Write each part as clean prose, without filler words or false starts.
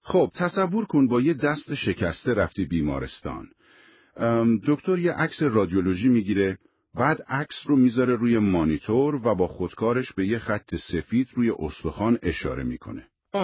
خب تصور کن با یه دست شکسته رفتی بیمارستان. دکتر یه عکس رادیولوژی میگیره، بعد عکس رو میذاره روی مانیتور و با خودکارش به یه خط سفید روی استخوان اشاره میکنه.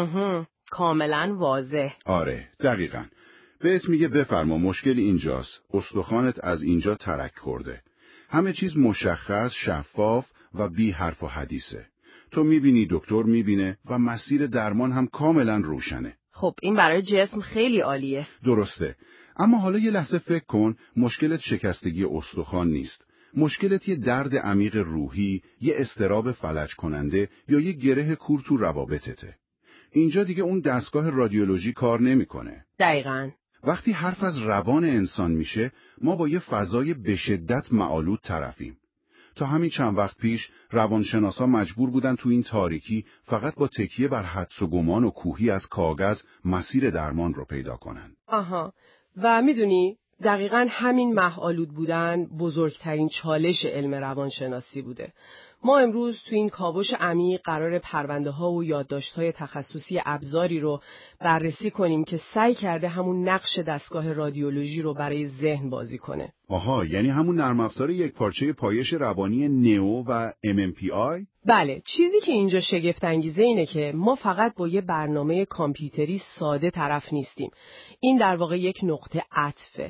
کاملا واضح. آره، دقیقاً. بهت میگه بفرما مشکل اینجاست. استخوانت از اینجا ترک خورده. همه چیز مشخص، شفاف و بی حرف و حدیثه. تو میبینی، دکتر میبینه و مسیر درمان هم کاملا روشنه. خب این برای جسم خیلی عالیه. درسته. اما حالا یه لحظه فکر کن، مشکلت شکستگی استخوان نیست. مشکلت یه درد عمیق روحی، یه اضطراب فلج کننده یا یه گره کور تو روابطته. اینجا دیگه اون دستگاه رادیولوژی کار نمیکنه. دقیقاً. وقتی حرف از روان انسان میشه، ما با یه فضای به شدت معالود طرفیم. تا همین چند وقت پیش روانشناسا مجبور بودن تو این تاریکی فقط با تکیه بر حدس و گمان و کوهی از کاغذ مسیر درمان رو پیدا کنن. آها. و میدونی دقیقاً همین معالود بودن بزرگترین چالش علم روانشناسی بوده. ما امروز تو این کاوش عمیق قرار پرونده‌ها و یادداشت‌های تخصصی ابزاری رو بررسی کنیم که سعی کرده همون نقش دستگاه رادیولوژی رو برای ذهن بازی کنه. آها، یعنی همون نرم افزار یک پارچه پایش روانی نئو و MMPI؟ بله، چیزی که اینجا شگفت انگیزه اینه که ما فقط با یه برنامه کامپیوتری ساده طرف نیستیم. این در واقع یک نقطه عطفه.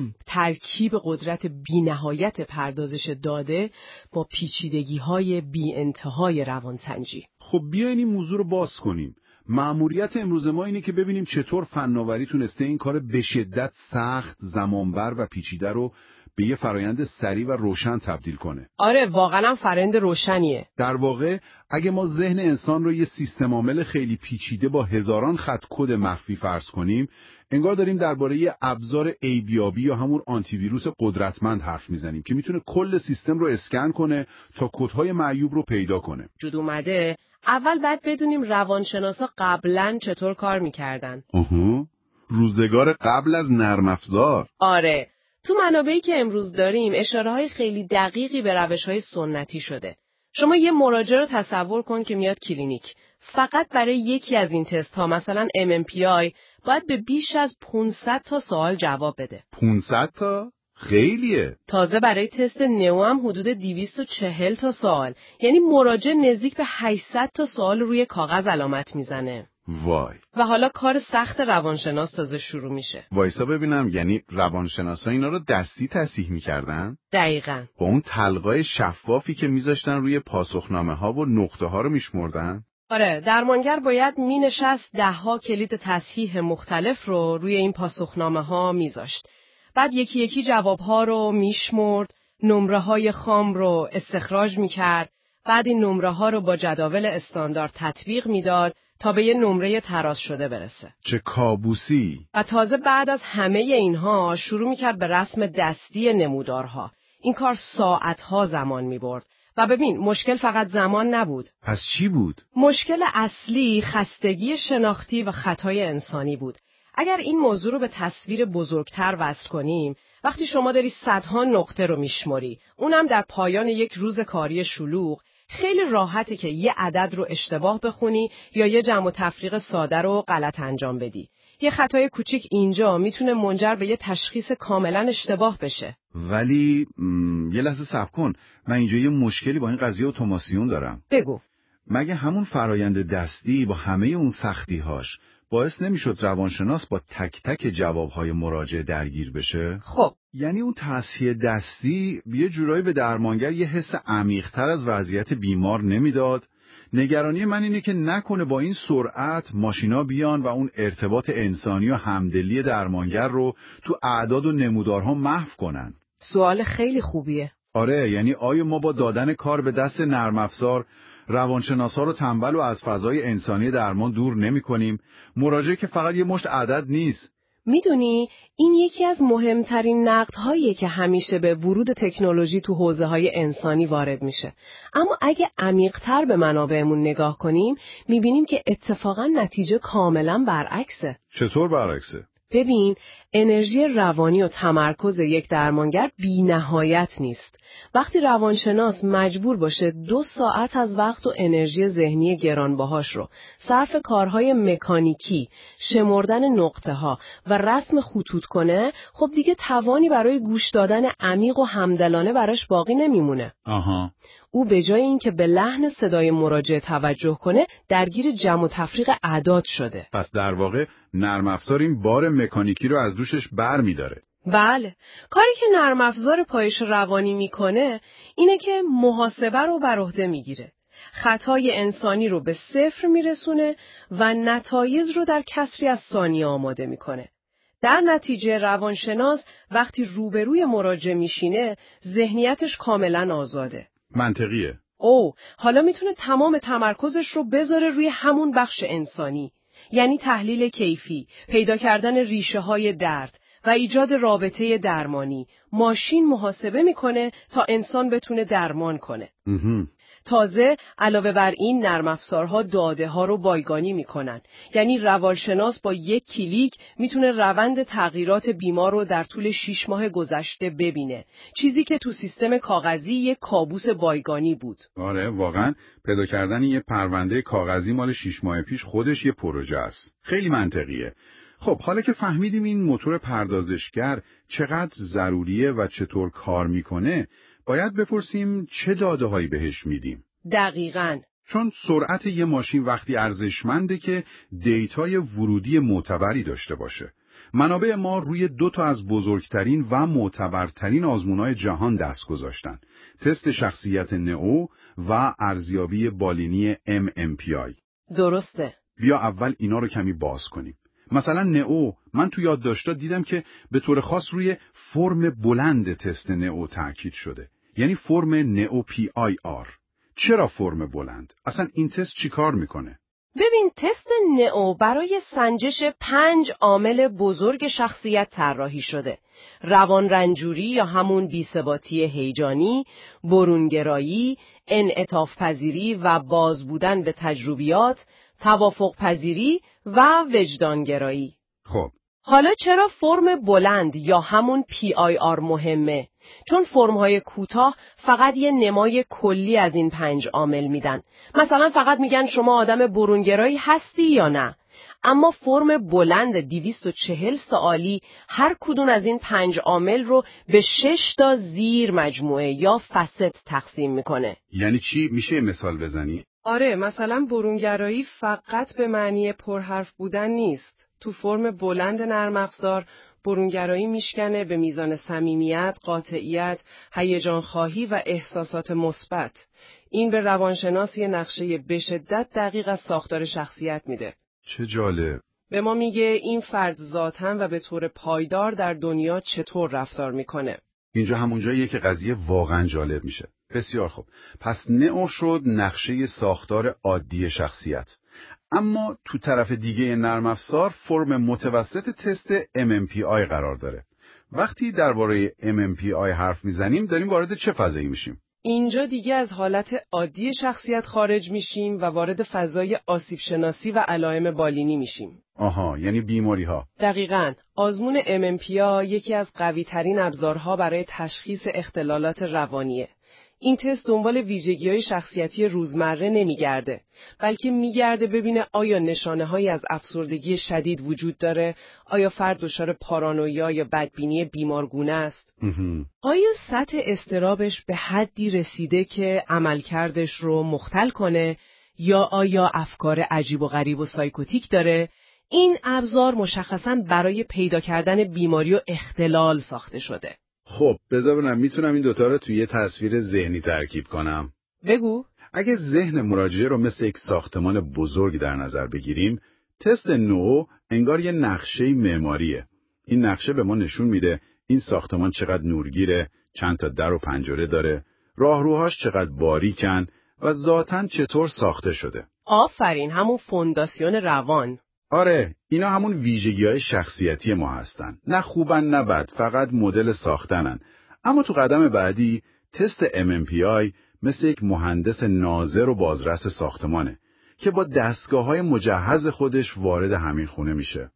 ترکیب قدرت بی‌نهایت پردازش داده با پیچیدگی‌های بی‌انتهای روانسنجی. خب بیاین این موضوع رو باز کنیم. مأموریت امروز ما اینه که ببینیم چطور فناوری تونسته این کار به شدت سخت، زمانبر و پیچیده رو به یه فرایند سریع و روشن تبدیل کنه. آره، واقعا فرآیند روشنیه. در واقع اگه ما ذهن انسان رو یه سیستم عامل خیلی پیچیده با هزاران خط کد مخفی فرض کنیم، انگار داریم درباره یه ابزار عیبیابی یا همون آنتی ویروس قدرتمند حرف میزنیم که میتونه کل سیستم رو اسکن کنه تا کدهای معیوب رو پیدا کنه. جود اومده. اول باید بدونیم روانشناسا قبلا چطور کار میکردن. روزگار قبل از نرم افزار. آره، تو منابعی که امروز داریم اشاره‌های خیلی دقیقی به روش‌های سنتی شده. شما یه مراجع رو تصور کن که میاد کلینیک. فقط برای یکی از این تست‌ها، مثلا MMPI، باید به بیش از 500 تا سوال جواب بده. 500 تا؟ خیلیه. تازه برای تست نئو هم حدود 240 تا سوال. یعنی مراجع نزدیک به 800 تا سوال روی کاغذ علامت میزنه. وای. و حالا کار سخت روانشناس تازه شروع میشه. وایسا ببینم، یعنی روانشناسا اینا رو دستی تصحیح میکردن؟ دقیقاً. با اون تلقای شفافی که میذاشتن روی پاسخنامه ها و نقطه ها رو میشمردن؟ آره، درمانگر باید مینشست 10 کلید تصحیح مختلف رو روی این پاسخنامه ها میذاشت. بعد یکی یکی جواب ها رو میشمرد، نمره های خام رو استخراج میکرد، بعد این نمره ها رو با جداول استاندارد تطبیق میداد تا به یه نمره تراز شده برسه. چه کابوسی! و تازه بعد از همه اینها شروع میکرد به رسم دستی نمودارها. این کار ساعتها زمان میبرد. و ببین، مشکل فقط زمان نبود. پس چی بود؟ مشکل اصلی خستگی شناختی و خطای انسانی بود. اگر این موضوع رو به تصویر بزرگتر وصل کنیم، وقتی شما داری صدها نقطه رو میشمری، اونم در پایان یک روز کاری شلوغ، خیلی راحته که یه عدد رو اشتباه بخونی یا یه جمع و تفریق ساده رو غلط انجام بدی. یه خطای کوچیک اینجا میتونه منجر به یه تشخیص کاملا اشتباه بشه. ولی یه لحظه صبر کن، من اینجا یه مشکلی با این قضیه اتوماسیون دارم. بگو. مگه همون فرایند دستی با همه اون سختی‌هاش باعث نمیشد روانشناس با تک تک جوابهای مراجع درگیر بشه؟ خب، یعنی اون تصحیح دستی یه جورایی به درمانگر یه حس عمیق‌تر از وضعیت بیمار نمیداد؟ نگرانی من اینه که نکنه با این سرعت ماشینا بیان و اون ارتباط انسانی و همدلی درمانگر رو تو اعداد و نمودارها محو کنن. سوال خیلی خوبیه. آره، یعنی آیا ما با دادن کار به دست نرم افزار روانشناسا رو تنبل و از فضای انسانی درمان دور نمی کنیم؟ مراجع که فقط یه مشت عدد نیست. میدونی این یکی از مهمترین نقدهاییه که همیشه به ورود تکنولوژی تو حوزه‌های انسانی وارد میشه. اما اگه عمیق‌تر به منابعمون نگاه کنیم، میبینیم که اتفاقا نتیجه کاملا برعکسه. چطور برعکسه؟ ببین، انرژی روانی و تمرکز یک درمانگر بی نهایت نیست. وقتی روانشناس مجبور باشه 2 ساعت از وقت و انرژی ذهنی گرانبهاش رو صرف کارهای مکانیکی، شمردن نقطه ها و رسم خطوط کنه، خب دیگه توانی برای گوش دادن عمیق و همدلانه براش باقی نمیمونه. آها. او به جای اینکه به لحن صدای مراجع توجه کنه، درگیر جمع و تفریق اعداد شده. پس در واقع نرم افزار این بار مکانیکی رو از دوشش بر می داره. بله، کاری که نرم افزار پایش روانی میکنه اینه که محاسبه رو بر عهده میگیره. خطای انسانی رو به 0 میرسونه و نتایج رو در کسری از ثانیه آماده میکنه. در نتیجه روانشناس وقتی روبروی مراجع میشینه، ذهنیتش کاملا آزاده. منطقیه. حالا میتونه تمام تمرکزش رو بذاره روی همون بخش انسانی، یعنی تحلیل کیفی، پیدا کردن ریشه های درد و ایجاد رابطه درمانی. ماشین محاسبه میکنه تا انسان بتونه درمان کنه. تازه علاوه بر این نرم افزارها داده ها رو بایگانی میکنن، یعنی روانشناس با یک کلیک میتونه روند تغییرات بیمار رو در طول 6 ماه گذشته ببینه، چیزی که تو سیستم کاغذی یک کابوس بایگانی بود. آره، واقعا پیدا کردن یه پرونده کاغذی مال 6 ماه پیش خودش یه پروژه است. خیلی منطقیه. خب حالا که فهمیدیم این موتور پردازشگر چقدر ضروریه و چطور کار میکنه، باید بپرسیم چه داده‌هایی بهش میدیم. دقیقاً. چون سرعت یه ماشین وقتی ارزشمنده که دیتای ورودی معتبری داشته باشه. منابع ما روی 2 تا از بزرگترین و معتبرترین آزمون‌های جهان دست گذاشتن: تست شخصیت نئو و ارزیابی بالینی MMPI. درسته. بیا اول اینا رو کمی باز کنیم. مثلا نئو، من تو یادداشت‌ها دیدم که به طور خاص روی فرم بلند تست نئو تاکید شده، یعنی فرم نئو PIR. چرا فرم بلند؟ اصلا این تست چی کار میکنه؟ ببین، تست نئو برای سنجش 5 عامل بزرگ شخصیت طراحی شده: روان رنجوری یا همون بی‌ثباتی هیجانی، برونگرایی، انعطاف پذیری و باز بودن به تجربیات، توافق پذیری و وجدانگرایی. خب حالا چرا فرم بلند یا همون PIR مهمه؟ چون فرم‌های کوتاه فقط یه نمای کلی از این 5 عامل میدن. مثلا فقط میگن شما آدم برونگرایی هستی یا نه. اما فرم بلند 240 سوالی هر کدوم از این 5 عامل رو به 6 تا زیر مجموعه یا فست تقسیم میکنه. یعنی چی؟ میشه یه مثال بزنی؟ آره، مثلا برونگرایی فقط به معنی پرحرف بودن نیست. تو فرم بلند نرم افزار، برونگرایی میشکنه به میزان صمیمیت، قاطعیت، هیجان خواهی و احساسات مثبت. این به روانشناس یه نقشه به شدت دقیق از ساختار شخصیت میده. چه جالب. به ما میگه این فرد ذاتاً و به طور پایدار در دنیا چطور رفتار میکنه. اینجا همون جاییه که قضیه واقعا جالب میشه. بسیار خوب. پس نئو شد نقشه ساختار عادی شخصیت. اما تو طرف دیگه نرم افزار فرم متوسط تست MMPI قرار داره. وقتی درباره MMPI حرف میزنیم داریم وارد چه فضایی میشیم؟ اینجا دیگه از حالت عادی شخصیت خارج میشیم و وارد فضای آسیب شناسی و علائم بالینی میشیم. آها، یعنی بیماری ها. دقیقاً. آزمون MMPI یکی از قوی ترین ابزارها برای تشخیص اختلالات روانیه. این تست دنبال ویژگی‌های شخصیتی روزمره نمیگرده، بلکه میگرده ببینه آیا نشانه‌هایی از افسردگی شدید وجود داره، آیا فرد دچار پارانویا یا بدبینی بیمارگونه است، آیا سطح اضطرابش به حدی رسیده که عملکردش رو مختل کنه، یا آیا افکار عجیب و غریب و سایکوتیک داره. این ابزار مشخصاً برای پیدا کردن بیماری و اختلال ساخته شده. خب بذار ببینم میتونم این دوتا رو توی یه تصویر ذهنی ترکیب کنم. بگو. اگه ذهن مراجعه رو مثل یک ساختمان بزرگ در نظر بگیریم، تست نئو انگار یه نقشه معماریه. این نقشه به ما نشون میده این ساختمان چقدر نورگیره، چند تا در و پنجره داره، راهروهاش چقدر باریکن و ذاتاً چطور ساخته شده. آفرین، همون فونداسیون روان. آره، اینا همون ویژگی‌های شخصیتی ما هستن. نه خوبن نه بد، فقط مدل ساختنن. اما تو قدم بعدی تست MMPI مثل یک مهندس ناظر و بازرس ساختمانه. که با دستگاه‌های مجهز خودش وارد همین خونه میشه.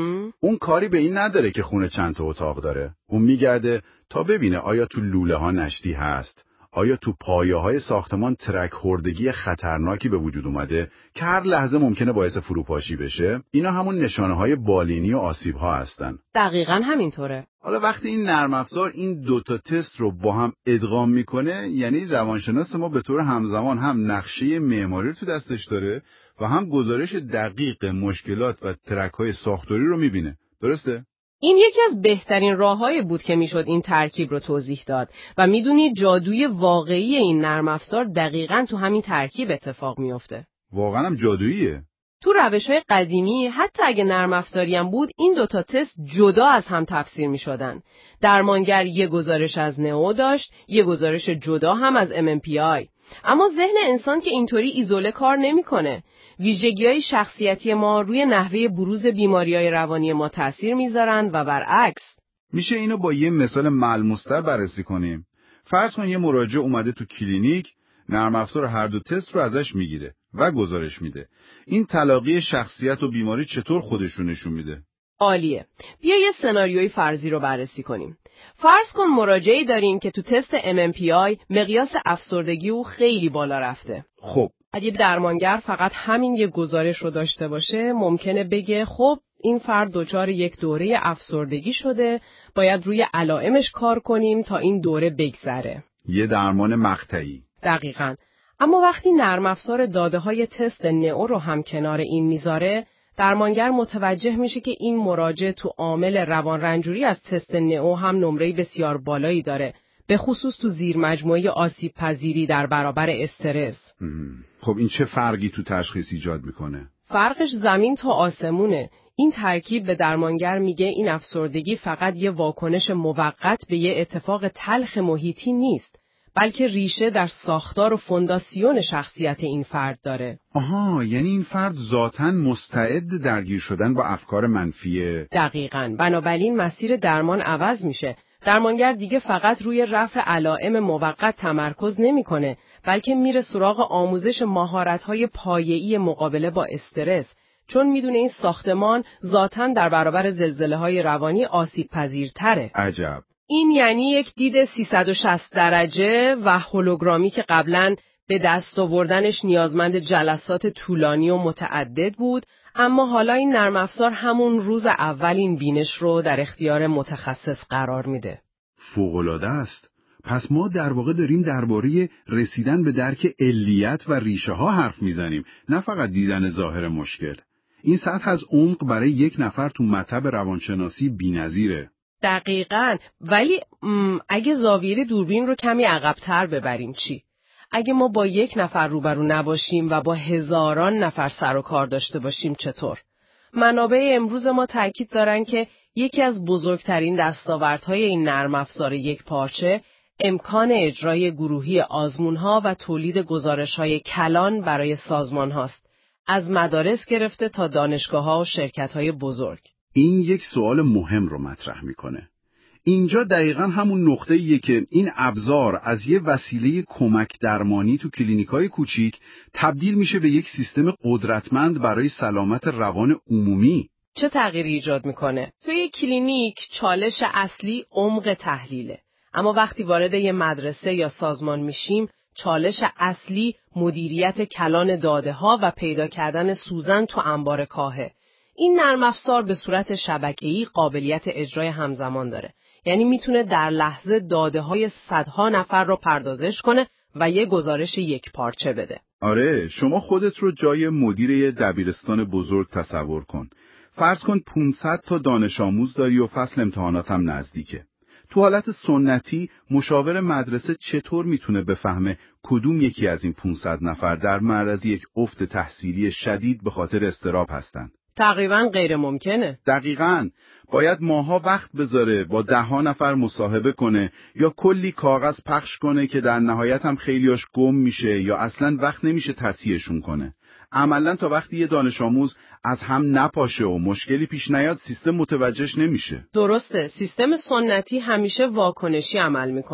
اون کاری به این نداره که خونه چند تا اتاق داره. اون میگرده تا ببینه آیا تو لوله ها نشتی هست، آیا تو پایه های ساختمان ترک خوردگی خطرناکی به وجود اومده که هر لحظه ممکنه باعث فروپاشی بشه. اینا همون نشانه های بالینی و آسیب ها هستن. دقیقاً همینطوره. حالا وقتی این نرم افزار این دوتا تست رو با هم ادغام میکنه، یعنی روانشناس ما به طور همزمان هم نقشه معماری رو تو دستش داره و هم گزارش دقیق مشکلات و ترک‌های ساختاری رو میبینه. درسته؟ این یکی از بهترین راه‌هایی بود که میشد این ترکیب رو توضیح داد و میدونی جادوی واقعی این نرم افزار دقیقاً تو همین ترکیب اتفاق میفته. واقعاً هم جادوییه. تو روش‌های قدیمی حتی اگه نرم افزاری هم بود، این دوتا تست جدا از هم تفسیر می‌شدن. درمانگر یه گزارش از نئو داشت، یه گزارش جدا هم از MMPI. اما ذهن انسان که اینطوری ایزوله کار نمی‌کنه. ویژگی‌های شخصیتی ما روی نحوه بروز بیماری‌های روانی ما تأثیر می‌ذارن و برعکس. میشه اینو با یه مثال ملموس‌تر بررسی کنیم. فرض کن یه مراجع اومده تو کلینیک، نرم افزار هر دو تست رو ازش میگیره و گزارش میده. این تلاقی شخصیت و بیماری چطور خودشو نشون میده؟ عالیه. بیا یه سناریوی فرضی رو بررسی کنیم. فرض کن مراجعی داریم که تو تست MMPI مقیاس افسردگی او خیلی بالا رفته. خب اگه درمانگر فقط همین یه گزارش رو داشته باشه، ممکنه بگه خب این فرد دچار یک دوره افسردگی شده، باید روی علائمش کار کنیم تا این دوره بگذره. یه درمان مقطعی. دقیقاً. اما وقتی نرم افزار داده‌های تست نئو رو هم کنار این میذاره، درمانگر متوجه میشه که این مراجع تو عامل روان رنجوری از تست نئو هم نمره بسیار بالایی داره، به خصوص تو زیر مجموعه آسیب پذیری در برابر استرس. خب این چه فرقی تو تشخیص ایجاد میکنه؟ فرقش زمین تا آسمونه. این ترکیب به درمانگر میگه این افسردگی فقط یه واکنش موقت به یه اتفاق تلخ محیطی نیست، بلکه ریشه در ساختار و فونداسیون شخصیت این فرد داره. آها، یعنی این فرد ذاتاً مستعد درگیر شدن با افکار منفیه. دقیقاً. بنابراین مسیر درمان عوض میشه. درمانگر دیگه فقط روی رفع علائم موقت تمرکز نمیکنه، بلکه میره سراغ آموزش مهارت‌های پایه‌ای مقابله با استرس، چون میدونه این ساختمان ذاتاً در برابر زلزله‌های روانی آسیب پذیرتره. عجب. این یعنی یک دید 360 درجه و هولوگرامی که قبلاً به دست آوردنش نیازمند جلسات طولانی و متعدد بود، اما حالا این نرم افزار همون روز اول این بینش رو در اختیار متخصص قرار میده. فوق‌العاده است. پس ما در واقع داریم درباره رسیدن به درک علیت و ریشه ها حرف میزنیم، نه فقط دیدن ظاهر مشکل. این سطح از عمق برای یک نفر تو مطب روانشناسی بی‌نظیره. دقیقاً. ولی اگه زاویه دوربین رو کمی عقب‌تر ببریم چی؟ اگه ما با یک نفر روبرو نباشیم و با هزاران نفر سر و کار داشته باشیم چطور؟ منابع امروز ما تاکید دارن که یکی از بزرگترین دستاوردهای این نرم افزار یک پارچه امکان اجرای گروهی آزمونها و تولید گزارش‌های کلان برای سازمان هاست، از مدارس گرفته تا دانشگاه‌ها و شرکت‌های بزرگ. این یک سوال مهم رو مطرح میکنه. اینجا دقیقاً همون نقطه‌ایه که این ابزار از یه وسیله کمک درمانی تو کلینیکای کوچیک تبدیل میشه به یک سیستم قدرتمند برای سلامت روان عمومی. چه تغییری ایجاد میکنه؟ توی یک کلینیک چالش اصلی عمق تحلیله. اما وقتی وارد یه مدرسه یا سازمان میشیم، چالش اصلی مدیریت کلان داده‌ها و پیدا کردن سوزن تو انبار کاهه. این نرم افزار به صورت شبکه‌ای قابلیت اجرای همزمان داره. یعنی میتونه در لحظه داده‌های صدها نفر رو پردازش کنه و یه گزارش یک پارچه بده. آره، شما خودت رو جای مدیر یه دبیرستان بزرگ تصور کن. فرض کن 500 تا دانش آموز داری و فصل امتحانات هم نزدیکه. تو حالت سنتی مشاور مدرسه چطور میتونه بفهمه کدوم یکی از این 500 نفر در معرض یک افت تحصیلی شدید به خاطر اضطراب هستن؟ تقریباً غیر ممکنه. دقیقاً. باید ماها وقت بذاره با 10 نفر مصاحبه کنه یا کلی کاغذ پخش کنه که در نهایت هم خیلیاش گم میشه یا اصلاً وقت نمیشه تصحیحشون کنه. عملاً تا وقتی یه دانش آموز از هم نپاشه و مشکلی پیش نیاد سیستم متوجهش نمیشه. درسته. سیستم سنتی همیشه واکنشی عمل میکنه.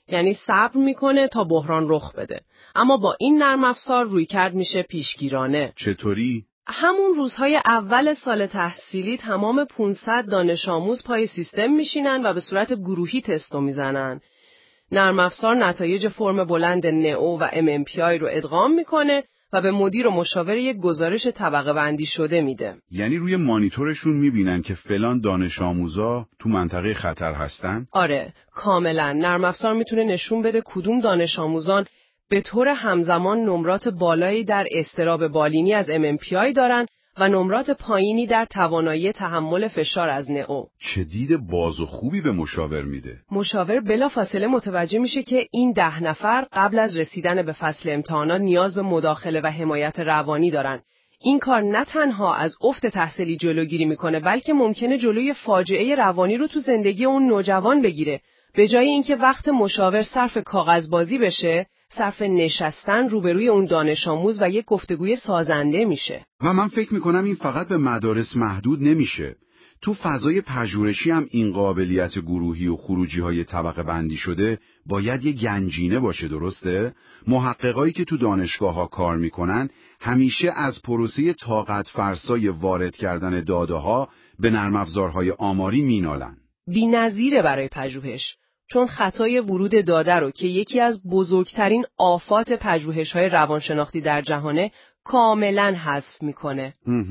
یعنی صبر میکنه تا بحران رخ بده. اما با این نرم افزار رویکرد میشه پیشگیرانه. چطوری؟ همون روزهای اول سال تحصیلی تمام 500 دانش آموز پای سیستم میشینن و به صورت گروهی تستو میزنن. نرم افزار نتایج فرم بلند نئو و MMPI رو ادغام میکنه و به مدیر و مشاور یک گزارش طبقه بندی شده میده. یعنی روی مانیتورشون میبینن که فلان دانش آموزا تو منطقه خطر هستن؟ آره، کاملا. نرم افزار میتونه نشون بده کدوم دانش آموزان به طور همزمان نمرات بالایی در اضطراب بالینی از MMPI دارن و نمرات پایینی در توانایی تحمل فشار از نئو. چه دید باز و خوبی به مشاور میده. مشاور بلافاصله متوجه میشه که این 10 نفر قبل از رسیدن به فصل امتحانات نیاز به مداخله و حمایت روانی دارن. این کار نه تنها از افت تحصیلی جلوگیری میکنه، بلکه ممکنه جلوی فاجعه روانی رو تو زندگی اون نوجوان بگیره. به جای اینکه وقت مشاور صرف کاغذبازی بشه، صرف نشستن روبروی اون دانش آموز و یک گفتگوی سازنده میشه. و من فکر میکنم این فقط به مدارس محدود نمیشه. تو فضای پژوهشی هم این قابلیت گروهی و خروجی‌های طبقه بندی شده باید یه گنجینه باشه، درسته؟ محققایی که تو دانشگاه‌ها کار میکنن همیشه از پروسه طاقت فرسای وارد کردن داده‌ها به نرم افزارهای آماری مینالن. بی‌نظیره برای پژوهش. چون خطای ورود داده رو که یکی از بزرگترین آفات پژوهش‌های روانشناختی در جهانه کاملاً حذف میکنه.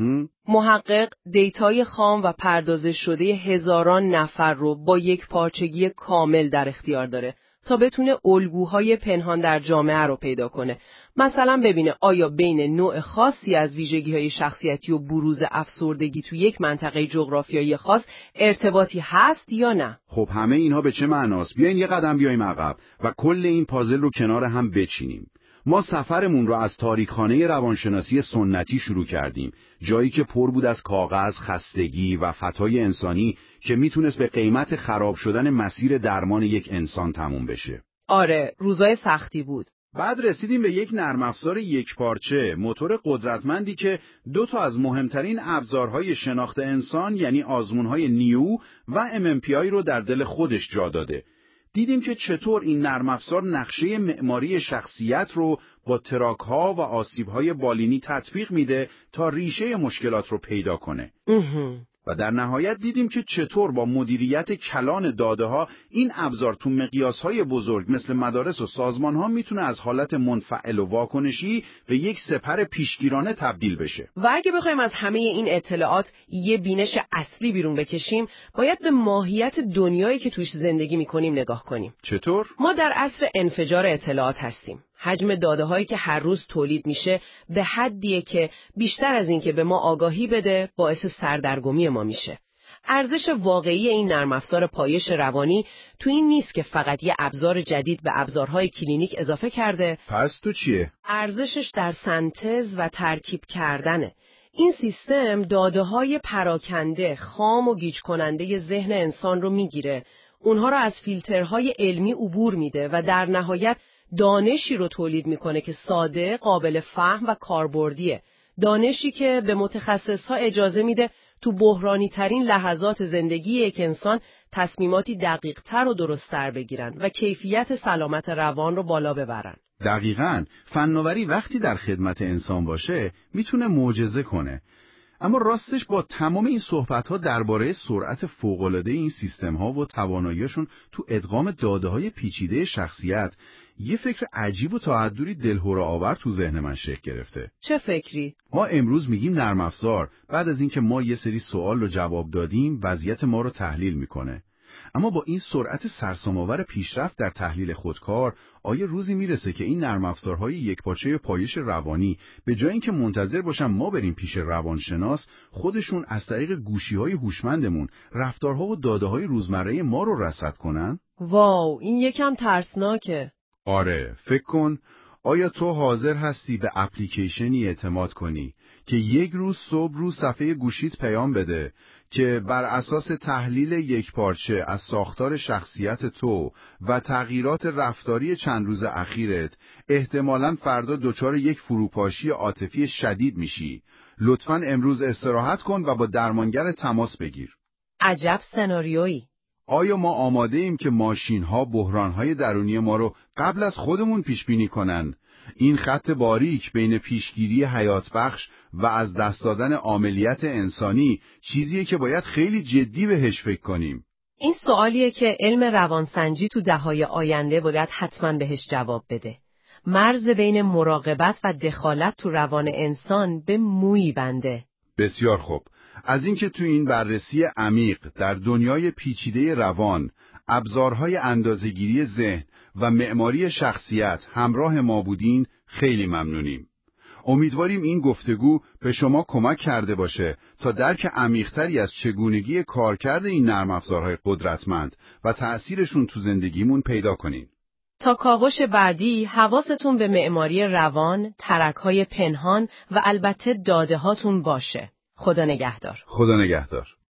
محقق دیتای خام و پردازش شده هزاران نفر رو با یک پارچگی کامل در اختیار داره تا بتونه الگوهای پنهان در جامعه رو پیدا کنه. مثلا ببینه آیا بین نوع خاصی از ویژگی‌های شخصیتی و بروز افسردگی تو یک منطقه جغرافیایی خاص ارتباطی هست یا نه. خب همه اینها به چه معناست؟ بیاین یه قدم بیایم عقب و کل این پازل رو کنار هم بچینیم. ما سفرمون رو از تاریکخانه روانشناسی سنتی شروع کردیم، جایی که پر بود از کاغذ، خستگی و خطای انسانی که میتونست به قیمت خراب شدن مسیر درمان یک انسان تموم بشه. آره، روزای سختی بود. بعد رسیدیم به یک نرم افزار یکپارچه، موتور قدرتمندی که 2 تا از مهمترین ابزارهای شناخت انسان یعنی آزمونهای نیو و MMPI رو در دل خودش جا داده. دیدیم که چطور این نرم افزار نقشه معماری شخصیت رو با تراک‌ها و آسیب‌های بالینی تطبیق میده تا ریشه مشکلات رو پیدا کنه. و در نهایت دیدیم که چطور با مدیریت کلان داده‌ها این ابزار تو مقیاس‌های بزرگ مثل مدارس و سازمان‌ها میتونه از حالت منفعل و واکنشی به یک سپر پیشگیرانه تبدیل بشه. و اگه بخوایم از همه این اطلاعات یه بینش اصلی بیرون بکشیم، باید به ماهیت دنیایی که توش زندگی می‌کنیم نگاه کنیم. چطور؟ ما در عصر انفجار اطلاعات هستیم. حجم داده‌هایی که هر روز تولید میشه به حدیه که بیشتر از این که به ما آگاهی بده باعث سردرگمی ما میشه. ارزش واقعی این نرم افزار پایش روانی تو این نیست که فقط یه ابزار جدید به ابزارهای کلینیک اضافه کرده. پس تو چیه؟ ارزشش در سنتز و ترکیب کردنه. این سیستم داده‌های پراکنده، خام و گیج کننده ذهن انسان رو میگیره، اونها رو از فیلترهای علمی عبور میده و در نهایت دانشی رو تولید میکنه که ساده، قابل فهم و کاربردیه. دانشی که به متخصصها اجازه میده تو بحرانی ترین لحظات زندگی یک انسان تصمیماتی دقیق تر و درست تر بگیرن و کیفیت سلامت روان رو بالا ببرن. دقیقاً، فناوری وقتی در خدمت انسان باشه میتونه معجزه کنه. اما راستش با تمام این صحبت‌ها درباره سرعت فوق‌العاده این سیستم‌ها و توانایی‌شون تو ادغام داده‌های پیچیده شخصیت، یه فکر عجیب و تا حدودی دلهره‌آور تو ذهن من شکل گرفته. چه فکری؟ ما امروز میگیم نرم افزار، بعد از اینکه ما یه سری سوال رو جواب دادیم، وضعیت ما رو تحلیل میکنه. اما با این سرعت سرسام‌آور پیشرفت در تحلیل خودکار، آیا روزی میرسه که این نرم افزارهای یکپارچه پایش روانی به جای اینکه منتظر باشن ما بریم پیش روانشناس، خودشون از طریق گوشی‌های هوشمندمون رفتارها و داده‌های روزمره ما رو رصد کنن؟ واو، این یکم ترسناکه. آره، فکر کن، آیا تو حاضر هستی به اپلیکیشنی اعتماد کنی که یک روز صبح رو صفحه گوشیت پیام بده که بر اساس تحلیل یکپارچه از ساختار شخصیت تو و تغییرات رفتاری چند روز اخیرت احتمالاً فردا دچار یک فروپاشی عاطفی شدید میشی؟ لطفاً امروز استراحت کن و با درمانگر تماس بگیر. عجب سناریویی. آیا ما آماده ایم که ماشین‌ها بحران‌های درونی ما رو قبل از خودمون پیش بینی کنن؟ این خط باریک بین پیشگیری حیات بخش و از دست دادن عاملیت انسانی چیزیه که باید خیلی جدی بهش فکر کنیم. این سوالیه که علم روانسنجی تو دهه‌های آینده باید حتما بهش جواب بده. مرز بین مراقبت و دخالت تو روان انسان به مویی بنده. بسیار خوب. از اینکه تو این بررسی عمیق در دنیای پیچیده روان، ابزارهای اندازه‌گیری ذهن و معماری شخصیت همراه ما بودین خیلی ممنونیم. امیدواریم این گفتگو به شما کمک کرده باشه تا درک عمیق‌تری از چگونگی کارکرد این نرم افزارهای قدرتمند و تأثیرشون تو زندگیمون پیدا کنین. تا کاوش بعدی حواستون به معماری روان، ترک‌های پنهان و البته داده هاتون باشه. خدا نگهدار. خدا نگهدار.